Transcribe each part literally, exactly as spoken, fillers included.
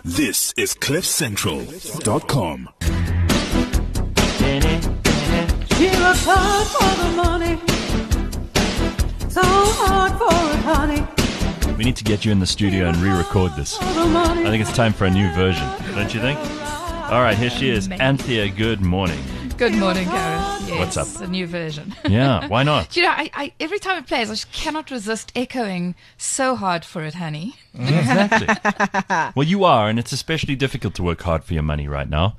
This is cliff central dot com. She works hard for the money, so hard for it, honey. We need to get you in the studio and re-record this. I think it's time for a new version, don't you think? All right, here she is. Anthea, good morning. Good morning, Gareth. Yes, What's up? A new version. Yeah, why not? Do you know, I, I, every time it plays, I just cannot resist echoing so hard for it, honey. Exactly. Well, you are, and it's especially difficult to work hard for your money right now.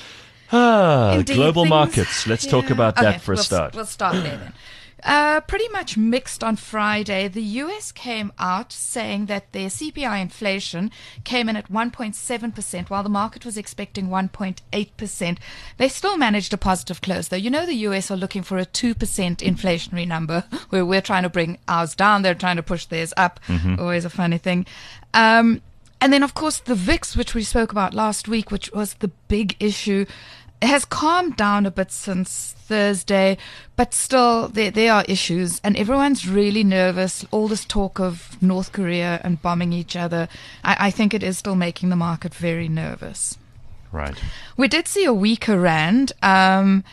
Ah, Indeed, global things- markets. Let's talk yeah. about that Okay, for a we'll, start. We'll start there then. Uh, pretty much mixed on Friday. The U S came out saying that their C P I inflation came in at one point seven percent, while the market was expecting one point eight percent. They still managed a positive close, though. You know the U S are looking for a two percent inflationary number, where we're trying to bring ours down. They're trying to push theirs up. Always a funny thing. Um, and then, of course, the V I X, which we spoke about last week, which was the big issue, has calmed down a bit since Thursday, but still there, there are issues, and everyone's really nervous. All this talk of North Korea and bombing each other, I, I think it is still making the market very nervous. Right. We did see a weaker rand, um,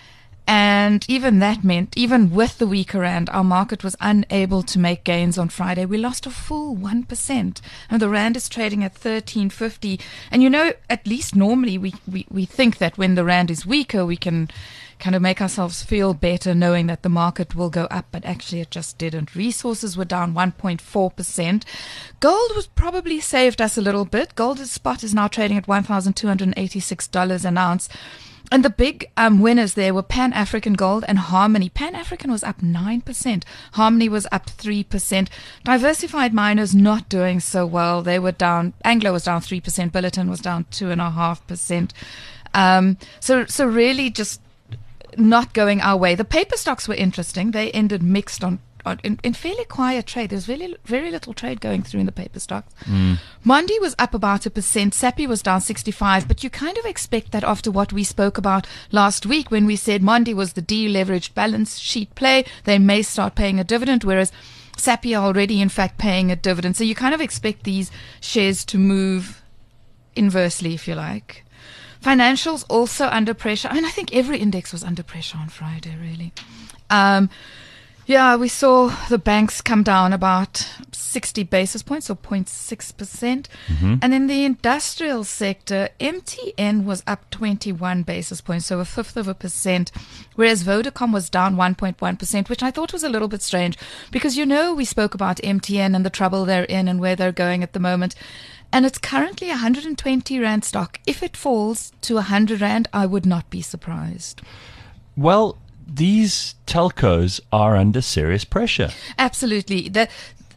and even that meant, even with the weaker rand, our market was unable to make gains on Friday. We lost a full one percent, and the rand is trading at thirteen fifty. And you know, at least normally we, we, we think that when the rand is weaker, we can kind of make ourselves feel better knowing that the market will go up, but actually it just didn't. Resources were down one point four percent. Gold was probably saved us a little bit. Gold's spot is now trading at one thousand two hundred eighty-six dollars an ounce. And the big um, winners there were Pan African Gold and Harmony. Pan African was up nine percent. Harmony was up three percent. Diversified miners not doing so well. They were down. Anglo was down three percent. Billiton was down two point five percent. Um, so, so really just not going our way. The paper stocks were interesting. They ended mixed on, on in, in fairly quiet trade. There's really very little trade going through in the paper stocks. Mm. Mondi was up about a percent. Sappi was down sixty-five, but you kind of expect that after what we spoke about last week when we said Mondi was the deleveraged balance sheet play. They may start paying a dividend, whereas Sappi are already in fact paying a dividend. So you kind of expect these shares to move inversely, if you like. Financials also under pressure. I mean, I think every index was under pressure on Friday, really. Um, yeah, we saw the banks come down about sixty basis points, or zero point six percent. Mm-hmm. And then the industrial sector, M T N was up twenty-one basis points, so a fifth of a percent, whereas Vodacom was down one point one percent, which I thought was a little bit strange because, you know, we spoke about M T N and the trouble they're in and where they're going at the moment. And it's currently one hundred twenty rand stock. If it falls to one hundred rand, I would not be surprised. Well, these telcos are under serious pressure. Absolutely. The,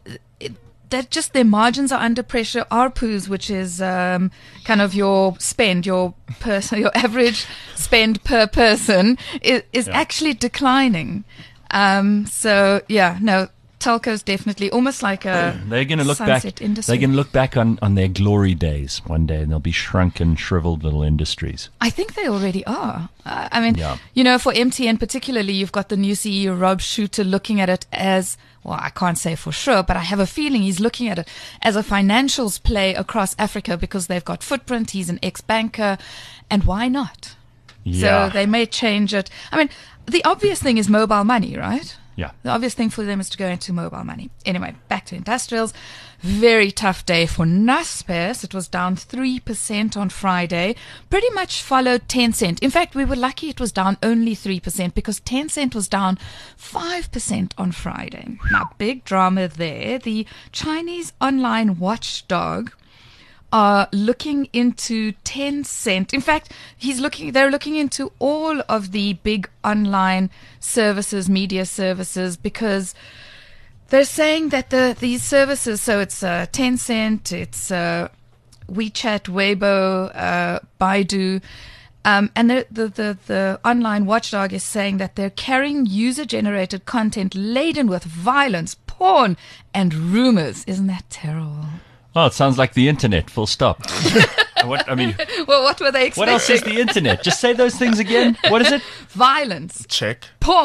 that just their margins are under pressure. A R P Us, which is um, kind of your spend, your person, your average spend per person, is, is Yeah. actually declining. Um, so yeah, no. Telco's definitely almost like a They're going to look back. sunset industry. They're going to look back on, on their glory days one day, and they'll be shrunken, shriveled little industries. I think they already are. Uh, I mean, Yeah. you know, for M T N particularly, you've got the new C E O, Rob Shooter, looking at it as, well, I can't say for sure, but I have a feeling he's looking at it as a financials play across Africa because they've got footprint. He's an ex-banker, and why not? Yeah. So they may change it. I mean, the obvious thing is mobile money, right? Yeah. The obvious thing for them is to go into mobile money. Anyway, back to industrials. Very tough day for Naspers. It was down three percent on Friday. Pretty much followed Tencent. In fact, we were lucky it was down only three percent because Tencent was down five percent on Friday. Now, big drama there. The Chinese online watchdog are looking into Tencent. In fact, he's looking. They're looking into all of the big online services, media services, because they're saying that the these services. So it's uh, Tencent, it's uh, WeChat, Weibo, uh, Baidu. Um, and the, the, the, the online watchdog is saying that they're carrying user-generated content laden with violence, porn, and rumors. Isn't that terrible? Oh, it sounds like the internet, full stop. What, I mean, Well, what were they expecting? what else is the internet? Just say those things again. What is it? Violence, Check. porn,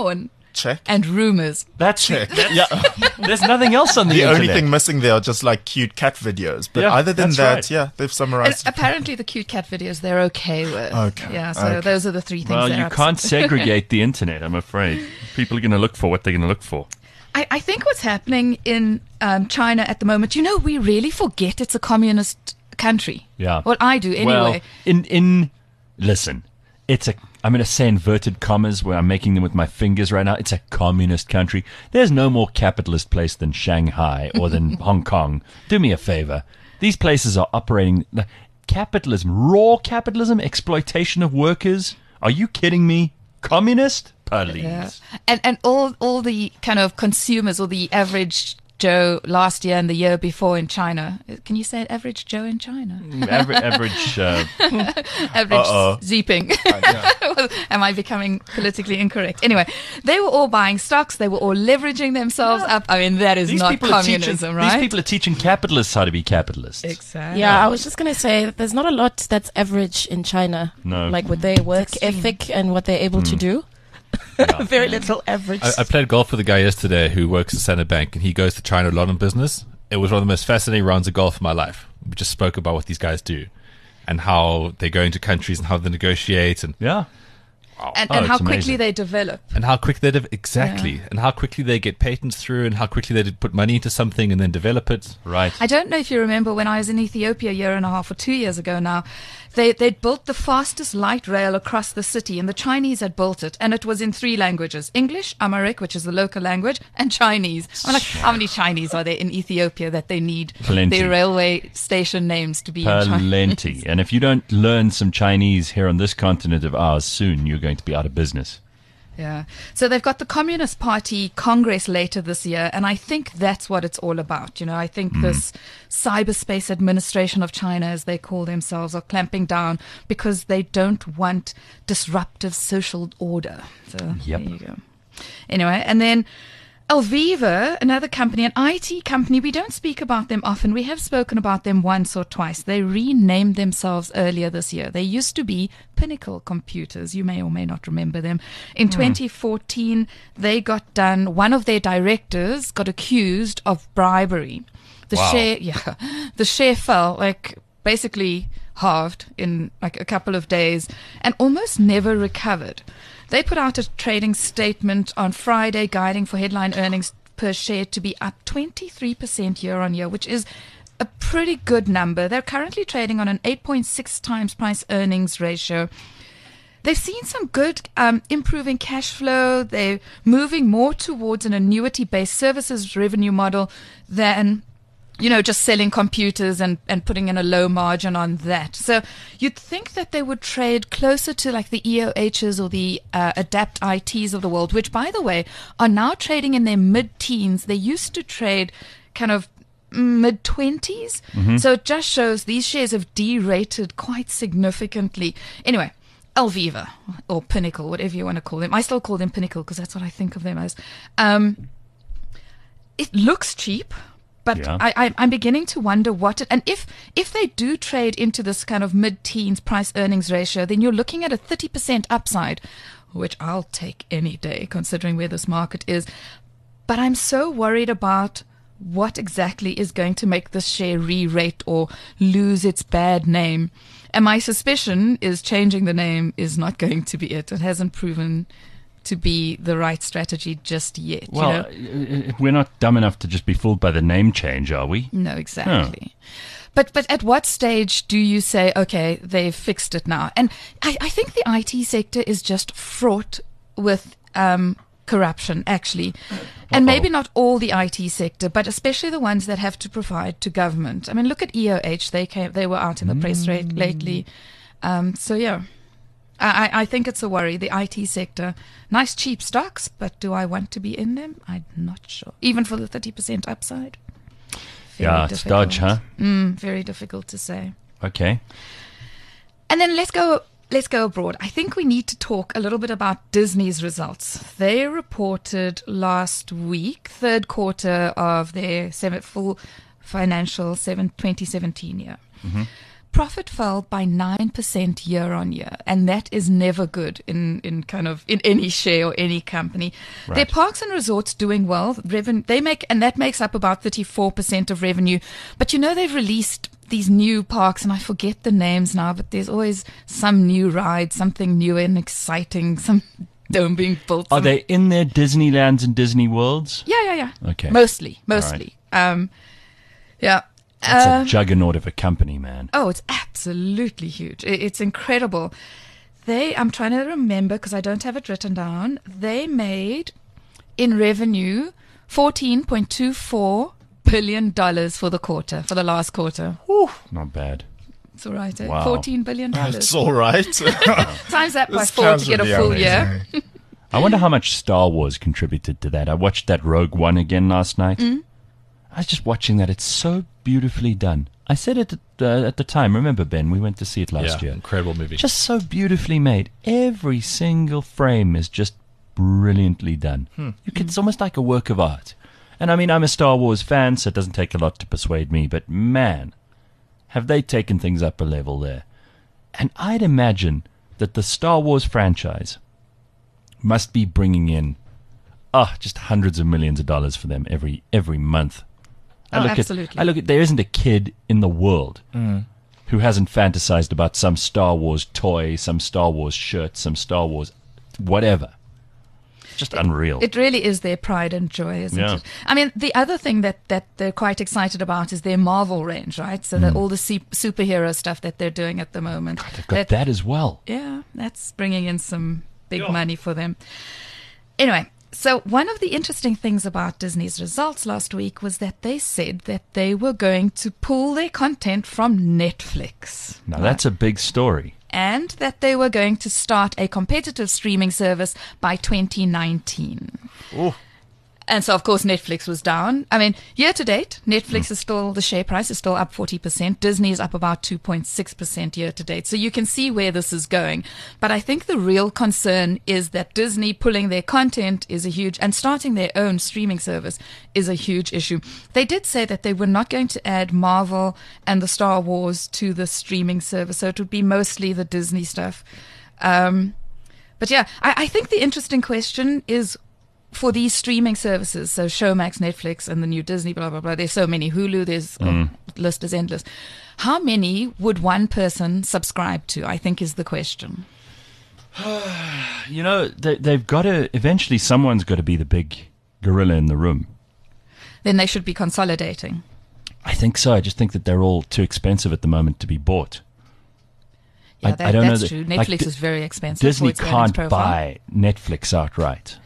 Check. and rumors. That's Check. it. Yeah. There's nothing else on the, The internet. only thing missing there are just like cute cat videos. But Yeah, other than that's that, right. yeah, they've And summarized. it. apparently the cute cat videos they're okay with. Okay, Yeah, so okay. those are the three things. Well, they're you upset- can't segregate the internet, I'm afraid. People are going to look for what they're going to look for. I, I think what's happening in um, China at the moment, you know, we really forget it's a communist country. Yeah. Well, I do anyway. Well, in, in, listen, it's a, I'm going to say inverted commas where I'm making them with my fingers right now. It's a communist country. There's no more capitalist place than Shanghai or than Hong Kong. Do me a favor. These places are operating capitalism, raw capitalism, exploitation of workers. Are you kidding me? Communist? Please. Yeah. And and all all the kind of consumers or the average Joe last year and the year before in China. Can you say average Joe in China? Aver- average. Uh, Average Uh-oh. zeeping. Am I becoming politically incorrect? Anyway, they were all buying stocks. They were all leveraging themselves up. I mean, that is these not people are teaching. communism, right? These people are teaching capitalists how to be capitalists. Exactly. Yeah, I was just going to say that there's not a lot that's average in China. No. Like with their work extreme. ethic and what they're able to do. Very little average. I, I played golf with a guy yesterday who works at Standard Bank, and he goes to China a lot on business. It was one of the most fascinating rounds of golf of my life. We just spoke about what these guys do and how they go into countries and how they negotiate and, Yeah. And, Oh, and how it's quickly amazing. they develop. and how quick they de- exactly Yeah. and how quickly they get patents through and how quickly they put money into something and then develop it. Right. I don't know if you remember when I was in Ethiopia a year and a half or two years ago now, they, they'd built the fastest light rail across the city, and the Chinese had built it, and it was in three languages: English, Amharic, which is the local language, and Chinese. I'm like, how many Chinese are there in Ethiopia that they need Plenty. their railway station names to be in Chinese? Plenty. And if you don't learn some Chinese here on this continent of ours soon, you're going to be out of business. Yeah. So they've got the Communist Party Congress later this year, and I think that's what it's all about. You know, I think this cyberspace administration of China, as they call themselves, are clamping down because they don't want disruptive social order. So Yep. there you go. Anyway, and then Alviva, another company, an I T company, we don't speak about them often. We have spoken about them once or twice. They renamed themselves earlier this year. They used to be Pinnacle Computers. You may or may not remember them. In twenty fourteen, they got done, one of their directors got accused of bribery. The Wow. share, yeah, the share fell, like, basically halved in like a couple of days and almost never recovered. They put out a trading statement on Friday guiding for headline earnings per share to be up twenty-three percent year on year, which is a pretty good number. They're currently trading on an eight point six times price earnings ratio. They've seen some good um, improving cash flow. They're moving more towards an annuity-based services revenue model than, you know, just selling computers and, and putting in a low margin on that. So you'd think that they would trade closer to like the E O Hs or the uh, Adapt I Ts of the world, which, by the way, are now trading in their mid-teens. They used to trade kind of mid-twenties. So it just shows these shares have derated quite significantly. Anyway, Alviva or Pinnacle, whatever you want to call them. I still call them Pinnacle because that's what I think of them as. Um, it looks cheap. But Yeah. I, I, I'm beginning to wonder what it, and if if they do trade into this kind of mid-teens price earnings ratio, then you're looking at a thirty percent upside, which I'll take any day considering where this market is. But I'm so worried about what exactly is going to make this share re-rate or lose its bad name. And my suspicion is changing the name is not going to be it. It hasn't proven to be the right strategy just yet. Well, you know? uh, we're not dumb enough to just be fooled by the name change, are we? No, exactly. But but at what stage do you say, okay, they've fixed it now? And I, I think the I T sector is just fraught with um, corruption, actually. And maybe not all the I T sector, but especially the ones that have to provide to government. I mean, look at E O H. They came, they were out in the press rate lately. Um, so, yeah. I, I think it's a worry, the I T sector. Nice cheap stocks, but do I want to be in them? I'm not sure. Even for the thirty percent upside. Very Yeah, it's dodge, huh? Mm, very difficult to say. Okay. And then let's go let's go abroad. I think we need to talk a little bit about Disney's results. They reported last week, third quarter of their seven, full financial seven, twenty seventeen year. profit fell by nine percent year on year, and that is never good in, in kind of in any share or any company. Right. Their parks and resorts doing well. Reven- they make, and that makes up about thirty-four percent of revenue. But you know, they've released these new parks, and I forget the names now, but there's always some new ride, something new and exciting, some dome being built. Are some- they in their Disneylands and Disney Worlds? Yeah, yeah, yeah. Okay. Mostly, mostly. Um, yeah. That's Uh, a juggernaut of a company, man. Oh, it's absolutely huge. I- It's incredible. They, I'm trying to remember because I don't have it written down. They made in revenue fourteen point two four billion dollars for the quarter, for the last quarter. Not bad. It's all right, eh? Wow. fourteen billion dollars. It's all right. Times that by This four sounds to get a really full amazing. year. I wonder how much Star Wars contributed to that. I watched that Rogue One again last night. Mm. I was just watching that. It's so beautifully done. I said it at, uh, at the time. Remember, Ben? We went to see it last yeah, year. incredible movie. Just so beautifully made. Every single frame is just brilliantly done. You could, it's almost like a work of art. And I mean, I'm a Star Wars fan, so it doesn't take a lot to persuade me. But man, have they taken things up a level there. And I'd imagine that the Star Wars franchise must be bringing in, ah, just hundreds of millions of dollars for them every every month. I Oh, look absolutely. At, I look at, there isn't a kid in the world who hasn't fantasized about some Star Wars toy, some Star Wars shirt, some Star Wars whatever. Just unreal. It really is their pride and joy, isn't Yeah. it? I mean, the other thing that, that they're quite excited about is their Marvel range, right? So Mm. that all the se- superhero stuff that they're doing at the moment. They've got that as well. Yeah, that's bringing in some big money for them. Anyway, so one of the interesting things about Disney's results last week was that they said that they were going to pull their content from Netflix. Now that's a big story. And that they were going to start a competitive streaming service by twenty nineteen. And so, of course, Netflix was down. I mean, year to date, Netflix is still, the share price is still up forty percent. Disney is up about two point six percent year to date. So you can see where this is going. But I think the real concern is that Disney pulling their content is a huge, and starting their own streaming service is a huge issue. They did say that they were not going to add Marvel and the Star Wars to the streaming service. So it would be mostly the Disney stuff. Um, but yeah, I, I think the interesting question is, for these streaming services, so Showmax, Netflix, and the new Disney, blah, blah, blah, there's so many. Hulu, there's, oh, list is endless. How many would one person subscribe to, I think is the question. You know, they, they've got to, eventually someone's got to be the big gorilla in the room. Then they should be consolidating. I think so. I just think that they're all too expensive at the moment to be bought. Yeah, I- that, I don't know that's that- true. like, Netflix Di- is very expensive. Disney for its earnings can't profile. buy Netflix outright.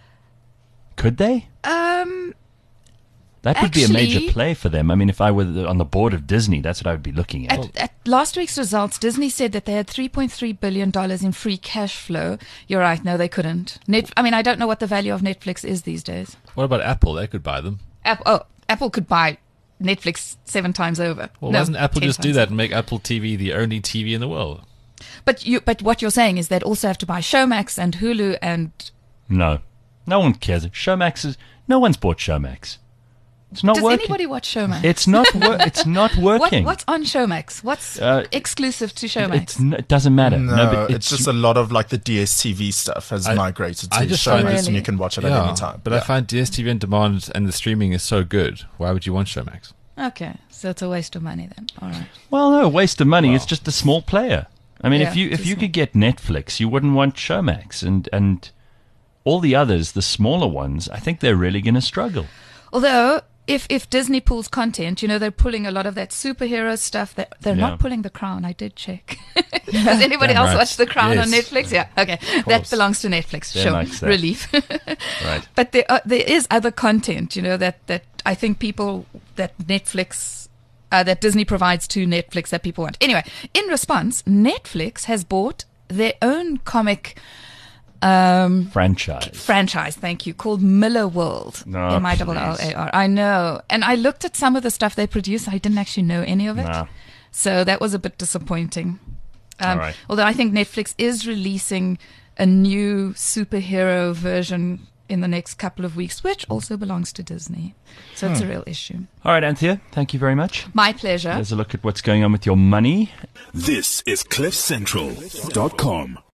Could they? Um, That would be a major Actually- play for them. I mean, if I were the, on the board of Disney, that's what I would be looking at. At, at last week's results, Disney said that they had three point three billion dollars in free cash flow. You're right. No, they couldn't. Net, I mean, I don't know what the value of Netflix is these days. What about Apple? They could buy them. Apple, oh, Apple could buy Netflix seven times over. Well, No, why doesn't Apple ten just do times that and make Apple T V the only T V in the world? But you, but what you're saying is they'd also have to buy Showmax and Hulu and No. No one cares. Showmax is... No one's bought Showmax. It's not does working. anybody watch Showmax? It's not. Wor- it's not what, working. what's on Showmax? What's Uh, exclusive to Showmax? It's n- it doesn't matter. No, but it's, just a lot of like the D S T V stuff has I- migrated to I just Showmax, find- and Really? you can watch it at any time. but I Yeah. find D S T V on demand and the streaming is so good. Why would you want Showmax? Okay, so it's a waste of money then. All right. Well, no, waste of money. It's just a small player. I mean, Yeah, if you if it's you small. could get Netflix, you wouldn't want Showmax, and and all the others, the smaller ones. I think they're really going to struggle. Although, if if Disney pulls content, you know, they're pulling a lot of that superhero stuff. That they're Yeah. not pulling The Crown. I did check. Does anybody Damn else right. watch The Crown on Yes. Netflix? Yeah. Okay, that course. belongs to Netflix. Ben sure, likes that. relief. Right. But there are, there is other content, you know, that that I think people that Netflix. Uh, that Disney provides to Netflix that people want. Anyway, in response, Netflix has bought their own comic um, Franchise. franchise, thank you, called Miller World. No, M I L L A R. I know. And I looked at some of the stuff they produce. I didn't actually know any of it. Nah. So that was a bit disappointing. Um, All right. Although I think Netflix is releasing a new superhero version in the next couple of weeks, which also belongs to Disney. So it's a real issue. All right, Anthea, thank you very much. My pleasure. There's a look at what's going on with your money. This is cliff central dot com.